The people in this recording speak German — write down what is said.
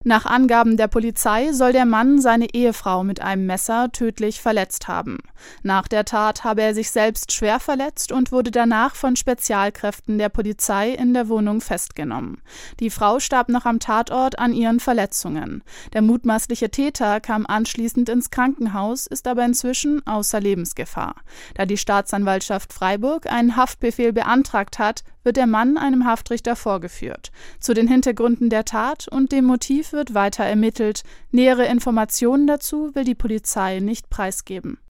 Nach Angaben der Polizei soll der Mann seine Ehefrau mit einem Messer tödlich verletzt haben. Nach der Tat habe er sich selbst schwer verletzt und wurde danach von Spezialkräften der Polizei in der Wohnung festgenommen. Die Frau starb noch am Tatort an ihren Verletzungen. Der mutmaßliche Täter kam anschließend ins Krankenhaus, ist aber inzwischen außer Lebensgefahr. Da die Staatsanwaltschaft Freiburg einen Haftbefehl beantragt hat, wird der Mann einem Haftrichter vorgeführt. Zu den Hintergründen der Tat und dem Motiv wird weiter ermittelt. Nähere Informationen dazu will die Polizei nicht preisgeben.